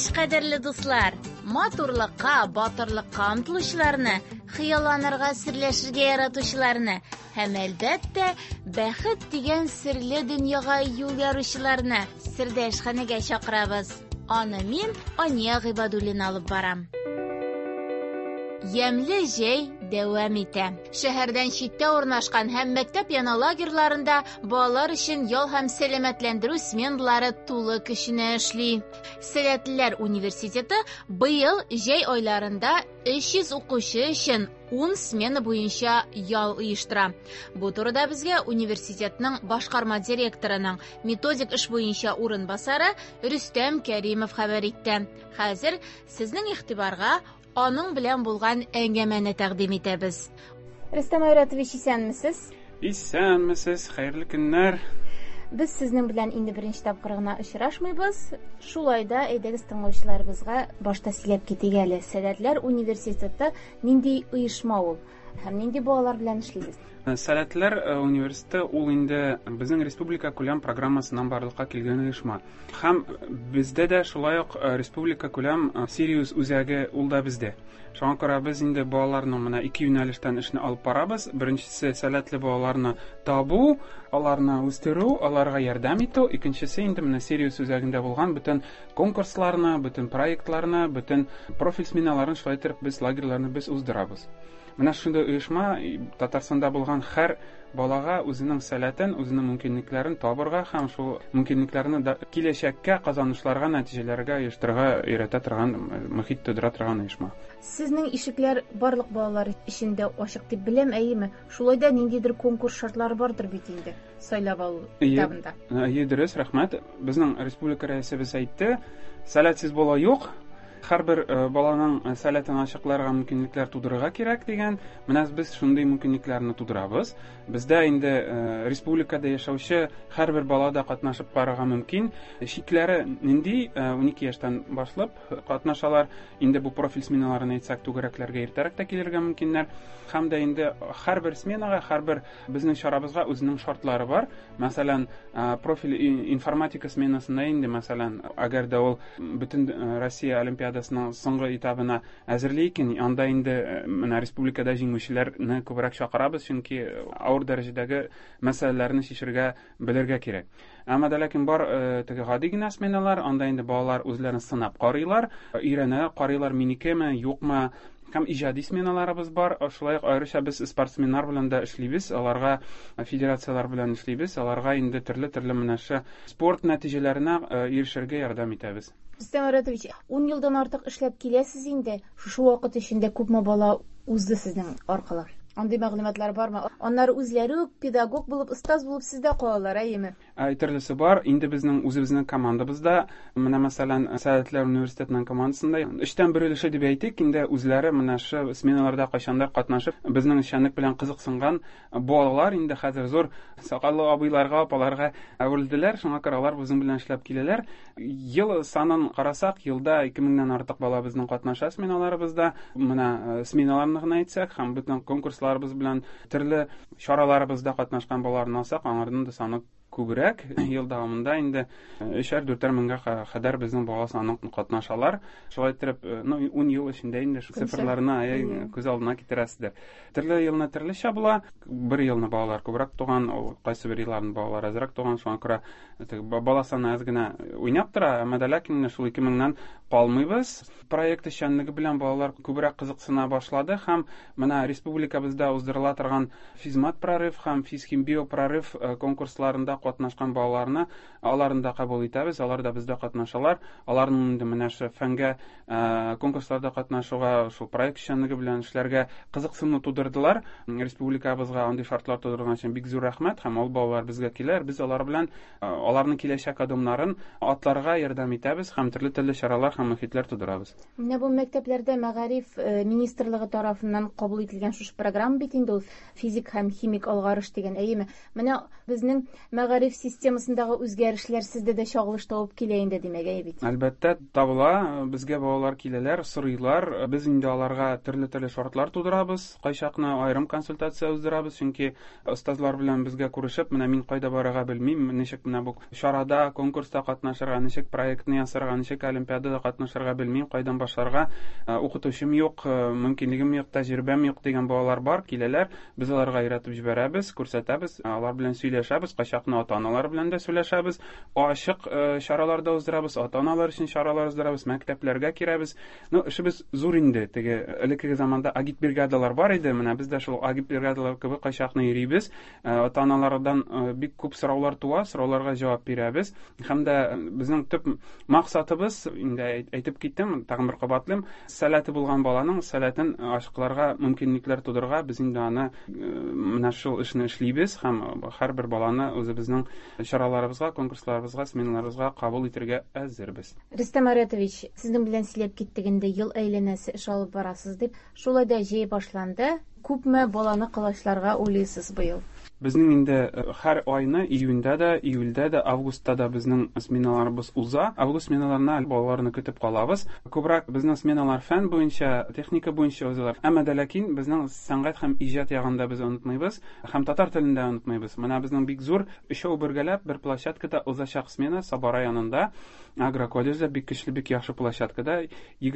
кадерле дуслар, матурлыкка, батырлыкка омтылучыларны, хыялланырга, серләшергә яратучыларны һәм әлбәттә, бәхет дигән серле дөньяга юл яручыларны Сердәшханәгә чакырабыз. Аны мин, Ания Гыйбадуллина алып барам. Ямлы җәй дәвам итә. Шәһәрдән читтә урнашкан һәм мәктәп яна лагерьларында балалар өчен ял һәм сәламәтләндерү сменалары тулы көченә эшли. Сәләтлеләр университеты быел җәй айларында 300 укучы өчен 10 смена буенча ял оештыра. Бу турыда безгә университетның башкарма директорының методик эш буенча урынбасары Рөстәм Кәримов хәбәр итте. Хәзер сезнең игътибарга аның белән булган әңгәмәне тәкъдим итәбез. Рөстәм Айратович, исәнмесез? Исәнмесез, хәерле көннәр. Без сезнең белән инде беренче тапкыр гына очрашмыйбыз. Шулай да әйдәгез тыңлаучыларыбызга башта сөйләп китик әле. Сәләтлеләр университеты нинди оешма ул? Һәм нинди балалар белән эшлибез? Сәләтлеләр университеты ул инде безнең республика күләм программасыннан барлыкка килгән оешма. Һәм бездә дә шулай ук республика күләм Сириус үзәге ул да бездә. Шуңа күрә без инде балаларның менә ике юнәлештән эшне алып барабыз. Беренчесе сәләтле балаларны табу, аларны үстерү, аларга ярдәм итү. Икенчесе инде менә Сириус үзәгендә булган бөтен конкурсларны, бөтен проектларны, бөтен профиль сменаларын шулай итеп без лагерьларны без уздырабыз. Менә шундый оешма Татарстанда булган һәр балага үзенең сәләтен, үзенең мөмкинлекләрен табырга һәм шул мөмкинлекләрне киләчәккә казанышларга, нәтиҗәләргә оештырырга өйрәтә торган, мөхит тудыра торган оешма. Сезнең ишекләр барлык балалар өчен ачык дип беләм, әйеме? Шулай да ниндидер конкурс шартлары бардыр бит инде. Сайлап алу этабында. Дөрес, рәхмәт. Безнең республика рәисебез әйтте, сәләтсез бала юк. Һәрбер баланың сәләтен ачыкларга мөмкинлекләр тудырырга кирәк дигән. Менә без шундый мөмкинлекләрне тудырабыз. Бездә инде республикада яшәүче һәрбер бала да катнашып барырга мөмкин. Шикләре нинди 12 яшьтән башлап катнашалар. Инде бу профиль сменаларын әйтсәк, түгәрәкләргә иртәрәк тә килергә мөмкиннәр. Һәм дә инде һәрбер сменага, һәрбер безнең чарабызга үзенең шартлары бар. Мәсәлән, профиль информатика сменасында инде, мәсәлән, әгәр дә ул бөтен Россия олимпиадасының соңгы этабына әзерлейкен, анда инде менә республикада җиңүчеләрне күбрәк чакырабыз, чөнки авыр дәрәҗәдәге мәсьәләләрне шишергә, белергә кирәк. Әмма дә ләкин бар теге гади генә сменалар, анда инде балалар үзләрен сынап карыйлар, өйрәнә карыйлар, минекеме, юкмы. Һәм иҗади сменаларыбыз бар. Шулай ук аеруча без спортсменнар белән дә эшлибез, аларга федерациялар белән эшлибез, аларга инде төрле менәше спорт нәтиҗәләренә ирешергә ярдәм итәбез. Рөстәм Айратович, 10 елдан артык эшләп киләсез инде. Шушы вакыт эчендә күпме бала узды сезнең аркылы? Андый мәгълүматлар бармы? Аннары үзләре үк педагог булып, остаз булып сездә калалар, әйеме? Әйтерлесе бар. Инде безнең үзебезнең командабызда, менә мәсәлән, Сәләтлеләр университетының командасында 3тән 1 өлеше дип әйтик, инде үзләре менә шу сменаларда кайчандыр катнашып, безнең эшчәнлек белән кызыксынган балалар инде хәзер зур сакаллы абыйларга, апаларга әверелделәр. Шуңа күрә алар безнең белән эшләп киләләр. Ел санын карасак, елда 2000ннән артык бала безнең катнаша сменаларыбызда. Менә сменаларны гына әйтсәк, һәм бөтен конкурсларыбыз белән төрле чараларыбызда катнашкан балаларны алсак, аңарның да саны күбрәк. Ел дәвамында инде 3-4 меңгә кадәр безнең бала саны катнашалар. Шулай итеп, 10 ел эчендә инде шу цифрларны күз алдына китерәсездер. Төрле елны төрлечә була. Бер елны балалар күбрәк туган, кайсы бер елларны балалар азрак туган. Шуңа күрә бала саны аз гына уйнап тора, әмма дә ләкин шул 2000ннән калмыйбыз. Проект эшчәнлеге белән балалар күбрәк кызыксына башлады һәм менә республикабызда уздырыла торган физмат прорыв һәм физхимбио прорыв конкурсларында катнашкан балаларны аларында кабул итәбез. Алар да бездә катнашалар. Аларның инде менә шу фәнгә конкурсларда катнашуга, шул проект эшчәнлеге белән эшләргә кызыксыну тудырдылар. Республикабызга андый шартлар тудырган өчен бик зур рәхмәт. Һәм ул балалар безгә киләр. Biz алар белән аларның киләчәк адымнарын атларга ярдәм итәбез һәм төрле чаралар һәм мөхитләр тудырабыз. Менә бу мәктәпләрдә Мәгариф министрлыгы тарафыннан кабул ителгән шушы программа бит инде ул физик һәм химик алгарыш дигән, әйеме? Менә безнең мәгариф системасындагы үзгәрешләр сездә дә чагылыш табып килә инде димәк, бит. Әлбәттә, табыла. Безгә балалар киләләр, сорыйлар. Без инде аларга төрле шартлар тудырабыз. Кайчакны аерым консультация уздырабыз, чөнки остазлар белән безгә күрешеп, менә мин кайда барырга белмим, ничек менә бу шарада, конкурста катнашырга, ничек проектны ясарга, ничек олимпиадада катнашырга белмим, кайдан башларга, укытучым юк, мөмкинлегем юк, тәҗрибәм юк дигән балалар бар, киләләр. Без аларга өйрәтеп җибәрәбез, күрсәтәбез, алар белән сөйләшәбез, кайчакны ата-аналар белән дә сөйләшәбез, ачык чараларда уздырабыз, ата-аналар өчен чаралар уздырабыз, мәктәпләргә кирәбез. Эшебез зур инде. Теге элекке заманда агитбригадалар бар иде, менә без дә шул агитбригадалар кебек кайчакны йөрибез. Ата-аналардан бик күп сораулар туа, сорауларга җавап бирәбез. Һәм дә безнең төп максатыбыз, инде әйтеп киттем, тагын бер кабатлыйм, сәләте булган баланың сәләтен ачыкларга, мөмкинлекләр тудырга без инде аны менә шул эшне эшлибез һәм һәрбер баланы үзебезнең чараларыбызга, конкурсларыбызга, сменаларыбызга кабул итәргә әзербез. Рөстәм Аратович, сезнең белән сөйләп киттек инде, ел әйләнәсе эш алып барасыз дип. Шулай да җәй башланды. Күпме баланы кылычларга уйлыйсыз быел? Безнең инде һәр айны июньдә дә, июльдә дә, августта да безнең сменаларыбыз уза. Август сменаларына балаларны көтеп калабыз. Күбрәк безнең сменалар фән буенча, техника буенча узалар. Әмма дә ләкин безнең сәнгать һәм иҗат ягында без онытмыйбыз, һәм татар телендә онытмыйбыз. Менә безнең бик зур өчәү бергәләп бер площадкада узачак смена Саба районында, агроколледжда, бик көчле, бик яхшы площадкада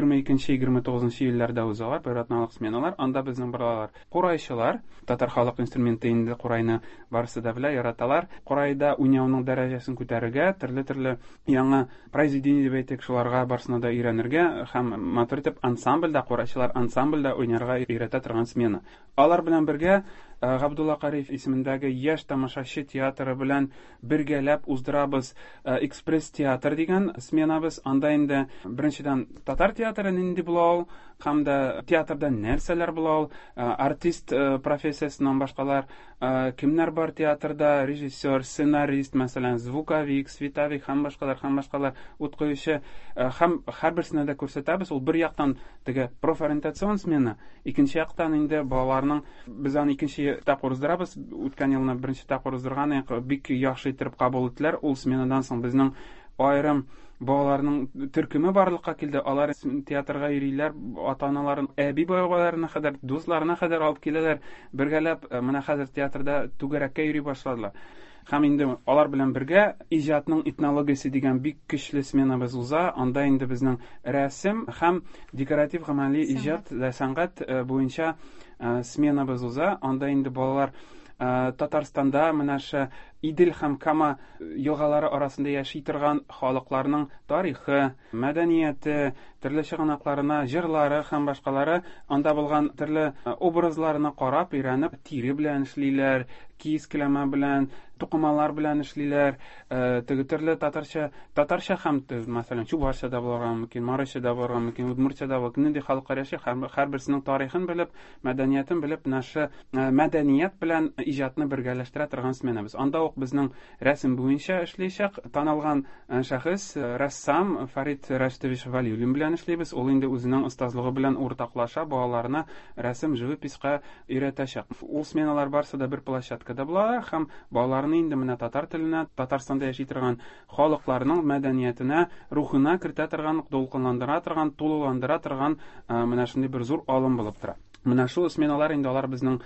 22-29 июльләрдә узалар, бер атналык сменалар. Анда безнең балалар курайчылар, татар халык инструменты инде курайны барысы да белә, яраталар. Курайда уйнауның дәрәҗәсен күтәрергә, төрле яңа произведение дип әйтик, шуларга барсына да өйрәнергә һәм матур итеп ансамбльдә, курайчылар ансамбльдә уйнарга өйрәтә торган смена. Алар белән бергә Габдулла Кариев исемендәге яшь тамашачы театры белән бергәләп уздырабыз экспресс театр дигән сменабыз. Анда инде беренчедән татар театры нинди була, һәм дә театрда нәрсәләр була, артист профессиясеннән башкалар кемнәр бар театрда, режиссер, сценарист, мәсәлән, звуковик, световик һәм башкалар ут куючы, һәм һәрберсенә дә күрсәтәбез. Ул бер яктан теге профориентацион смена, икенче яктан инде балаларның без аны икенче тапкыр уздырабыз. Үткән елны беренче тапкыр уздырган, бик яхшы итеп кабул иттеләр. Ул сменадан соң безнең аерым балаларның төркеме барлыкка килде. Алар театрга йөриләр, ата-аналарын, әби балаларына кадәр, дусларына кадәр алып киләләр. Бергәләп менә хәзер театрда түгәрәккә йөри башладылар. Һәм инде алар белән бергә иҗатның этнологиясе дигән бик көчле сменабыз уза. Анда инде безнең рәсем һәм декоратив гамәли иҗат ва сәнгать буенча сменабыз уза. Анда инде балалар Татарстанда менә ш Идел һәм Кама елгалары арасында яши торган халыкларның тарихы, мәдәнияте, төрле чыганакларына, җырлары һәм башкалары, анда булган төрле образларына карап, өйрәнеп, тире белән эшлиләр, киескеләмә белән, тукымалар белән эшлиләр, теге төрле татарча һәм мәсәлән чувашча да булырга мөмкин, марыча да булырга мөмкин, удмуртча да булырга мөмкин, халыклар яши, һәрберсенең тарихын белеп, мәдәниятен белеп, нашы мәдәният белән иҗатны бергәләштерә торган сменабыз. Анда ук безнең рәсем буенча эшләячәк танылган шәхес, рәссам Фарид Рәшитович Валиуллин белән эшлибез. Ул инде үзенең остазлыгы белән уртаклаша балаларына рәсем, живописка өйрәтәчәк. Ул сменалар барсы да бер площадкада булалар һәм балаларны инде менә татар теленә, Татарстанда яши торган халыкларның мәдәниятенә, рухына кертә торган, дулкынландыра торган, тулыландыра торган менә шундый бер зур алым булып тора. Менә шул сменалар инде алар безнең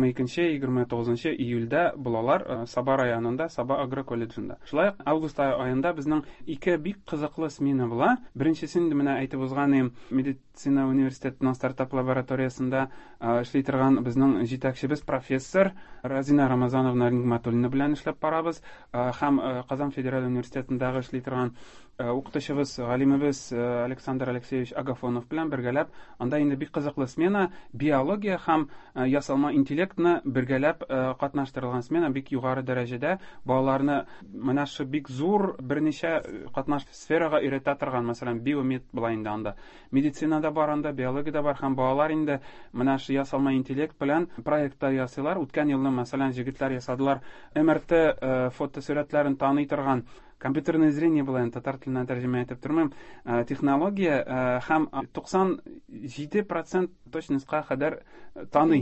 22-29 июльдә булалар Саба районында, Саба агроколледжында. Шулай август аенда безнең ике бик кызыклы смена була. Беренчесен менә әйтеп узганым, медицина университетының стартап лабораториясында эшли торган безнең җитәкчебез профессор Разина Рамазановна Нингматуллина белән эшләп барабыз, һәм Казан федераль университетындагы эшли торган укытучыбыз, галимебез Александр Алексеевич Агафонов белән бергәләп, анда инде бик кызыклы смена, биология һәм ясалма интеллектны бергәләп катнаштырылган смена, бик югары дәрәҗәдә балаларны менә шу бик зур берничә катнаш сферага өйрәтә торган, мәсәлән, биомед була инде анда. Медицинада бар, анда биологиядә бар, һәм балалар инде менә шу ясалма интеллект белән проектлар ясыйлар. Үткән елны мәсәлән җегетләр ясадылар, МРТ фотосурәтләрен таный торган, компьютерное зрение була, татар теленә тәрҗемә итеп тормыйм, технология һәм 97% точностька кадәр таный.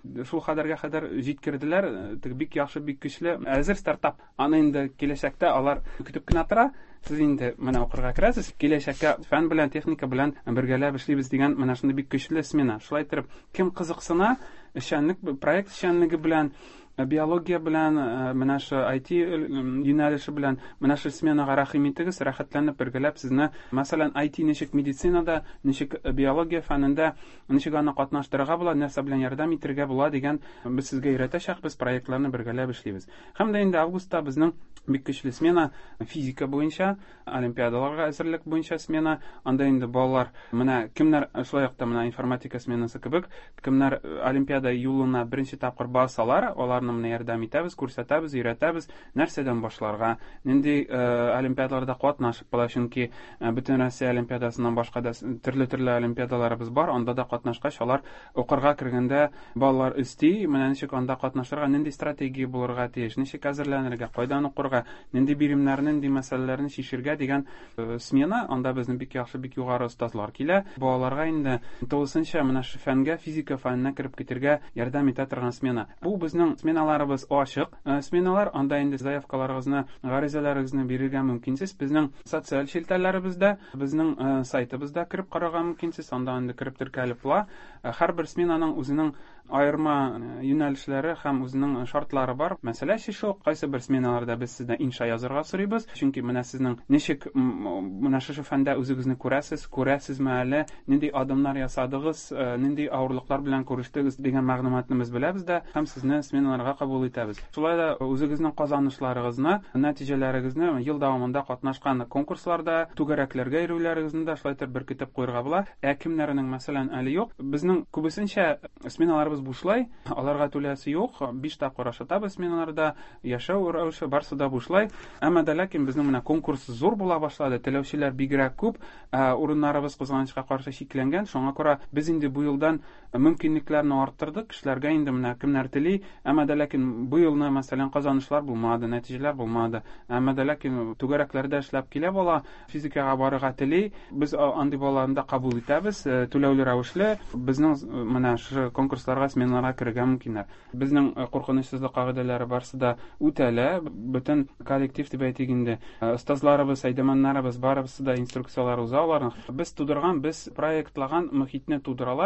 шул хәлләргә кадәр җиткерделәр, бик яхшы, бик көчле, әзер стартап. Аны инде киләчәктә алар көтеп кенә тора. Сез инде менә укырга керәсез, киләчәккә фән белән, техника белән бергәләп эшлибез дигән менә шундый бик көчле смена. Шулай итеп, кем кызыксына эшчәнлек, проект эшчәнлеге белән, биология белән, менә шу IT юнәлеше белән, менә шу сменага рәхим итегез, рәхәтләнеп бергәләп сезне, мәсәлән, IT ничек медицинада, ничек биология фәнендә, ничек аны катнаштырырга була, нәрсә белән ярдәм итәргә була дигән без сезгә өйрәтәчәкбез, проектларны бергәләп эшлибез. Һәм дә инде августта безнең бик көчле смена физика буенча, олимпиадаларга әзерлек буенча смена, анда инде балалар, менә кемнәр шулай ук та менә информатика сменасы кебек, кемнәр олимпиада юлына беренче тапкыр басалар, аларны менә ярдәм итәбез, күрсәтәбез, өйрәтәбез, нәрсәдән башларга, нинди олимпиадаларда катнашып була, чөнки бөтен Россия олимпиадасыннан башка да төрле олимпиадаларыбыз бар, анда да катнашкач, алар укырга кергәндә балалар өсти, менә ничек анда катнашырга, нинди стратегия булырга тиеш, ничек әзерләнергә, кайдан укырга, нинди биремнәрне, нинди мәсьәләләрне шишергә дигән смена, анда безнең бик яхшы, бик югары остазлар килә. Балаларга инде тулысынча менә шу фәнгә, физика фәненә кирип китәргә ярдәм итә торган смена. Бу безнең сменаларыбыз ачык сменалар, анда инде заявкаларыгызны, гаризаларыгызны бирергә мөмкинсез. Безнең социаль шелтәләребездә, безнең сайтыбызда кирип карарга мөмкинсез, анда инде кирип теркәлеп була. Һәрбер сменаның үзенең айырма юнәлешләре һәм үзенең шартлары бар. Мәсәлән, шул кайсы бер сменаларда без сездән инша язарга сорыйбыз, чөнки менә сезнең ничек менә шу фәндә үзегезне күрәсезме әле, нинди адымнар ясадыгыз, нинди авырлыклар белән күрештегез дигән мәгълүматны без беләбез дә, һәм сезне сменаларга кабул итәбез. Шулай да үзегезнең казанышларыгызны, нәтиҗәләрегезне, ел дәвамында катнашкан конкурсларда, түгәрәкләргә йөрүләрегезне дә шулай итеп беркетеп куярга була. Кемнәрнең мәсәлән әле юк, безнең күбесенчә сменалар бушлай, аларга түләсе юк, 5 тапкыр ашатабыз сменаларда, яшәү рәвеше барсы да бушлай. Әмма дә ләкин безнең менә конкурс зур була башлады, теләүчеләр бигрәк күп, урыннарыбыз кызганычка каршы шикләнгән. Шуңа күрә без инде бу елдан мөмкинлекләрне арттырдык, кешеләргә инде менә кемнәр тели, әмма дә ләкин бу елны мәсәлән казанышлар булмады, нәтиҗәләр булмады. Әмма дә ләкин түгәрәкләрдә эшләп килә бала, физикага барырга тели, без андый балаларны да кабул итәбез, түләүле рәвешле. Безнең менә шу конкурсларга, сменаларга кирергә мөмкиннәр. Безнең куркынычсызлык кагыйдәләре барсы да үтәлә, бөтен коллектив дип әйтик инде, остазларыбыз, әйдәмәннәребез барысы да инструкциялар узалар. Без тудырган, без проектлаган мөхитне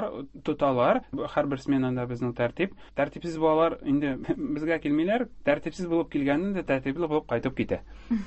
тоталар. Һәрбер сменада безнең тәртипсез балалар инде безгә килмиләр, тәртипсез булып килгәндә тәртипле булып кайтып китә.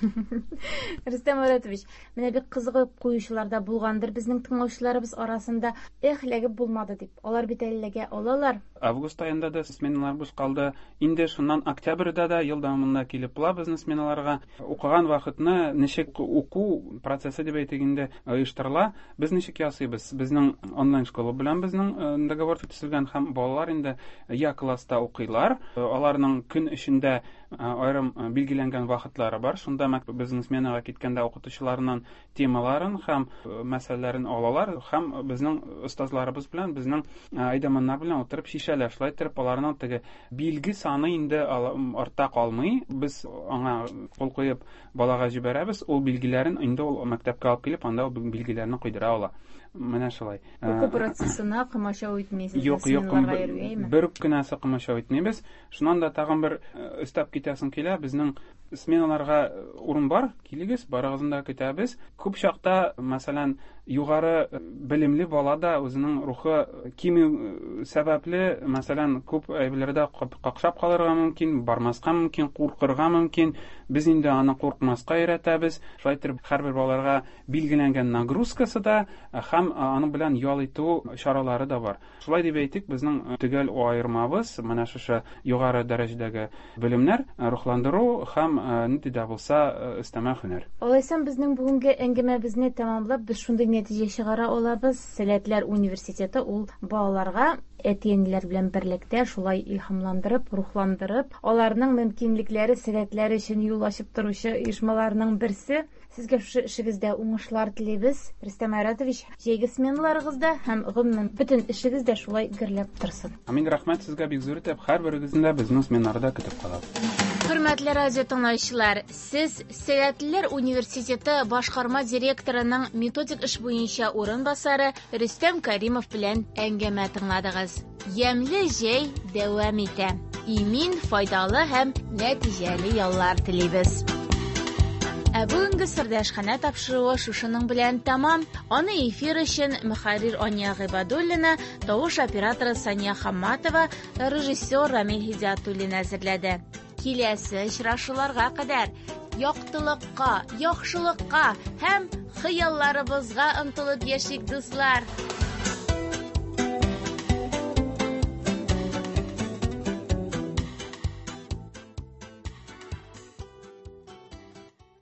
Рөстәм Муратович, менә бик кызыгып куючыларда булгандыр безнең тыңлаучыларыбыз арасында, ләгеп булмады дип. Алар бит әлегә алалар. Август аенда да сменалар буш калды. Инде шуннан октябрьдә да ел дәвамында килеп була безнең сменаларга. Укыган вакытны ничек уку процессы дип әйтик инде оештырыла. Без ничек ясыйбыз? Безнең онлайн школа белән безнең договор төзелгән һәм балалар инде я класста укыйлар. Аларның көн эчендә айрым билгеләнгән вакытлары бар. Шунда безнең сменага киткәндә укытучыларның темаларын һәм мәсьәләләрен алалар һәм безнең остазларыбыз белән, безнең әйдәмәннәр белән утырып шишәләр. Шулай итеп аларның теге билге саны инде артта калмый. Без аңа кул куеп балага җибәрәбез. Ул билгеләрен инде ул мәктәпкә алып килеп, анда ул билгеләрне куйдыра ала. Менә шулай. Уку процессына кымачау итмәйсез. Юк, бер кенәсе кымачау итмәйбез. Шуннан да тагын бер өстәп китәсен килә. Безнең сменаларга урын бар, килегез, барыгызны көтәбез. Күп чакта, мәсәлән, югары белемле бала да үзенең рухы кимү сәбәпле, мәсәлән, күп әйберләрдә какшап калырга мөмкин, бармаска мөмкин, куркырга мөмкин. Без инде аны куркмаска өйрәтәбез. Шулай итеп, һәрбер балаларга билгеләнгән нагрузкасы да һәм аны белән ял итү чаралары да бар. Шулай дип әйтик, безнең төгәл аермабыз менә шушы югары дәрәҗәдәге белемнәр, рухландыру һәм нинди дә булса өстәмә һөнәр. Алайсам безнең бүгенге әңгәмәбезне тәмамлап, без шундый нәтиҗә чыгара алабыз. Сәләтләр университеты ул балаларга әти-әниләр белән берлектә шулай илһамландырып, рухландырып, аларның мөмкинлекләре, сәләтләре өчен юл ачып торучы оешмаларның берсе. Сезгә шушы эшегездә уңышлар телибез. Рөстәм Муратович, җәйге сменаларыгызда һәм гомумән бөтен эшегездә шулай гөрләп торсын. Амин, рәхмәт сезгә бик зур итеп, һәрберегезне дә безнең сменарда көтеп калабыз. Хөрмәтле радио тыңлаучылар, сез Сәләтлеләр университеты башкарма директорының методик эш буенча урынбасары Рөстәм Кәримов белән әңгәмә тыңладыгыз. Ямьле җәй дәвам итә. Имин, файдалы һәм нәтиҗәле яллар телибез. Бүгенге Сердәшханә тапшыруы шушының белән тамам. Аны эфир өчен мөхәррир Ания Гыйбадуллина, тавыш операторы Сания Хамматова, режиссер Рамил Хидиятуллин әзерләде. Киләсе очрашуларга кадәр яктылыкка, яхшылыкка һәм хыялларыбызга ынтылып яшик, дуслар.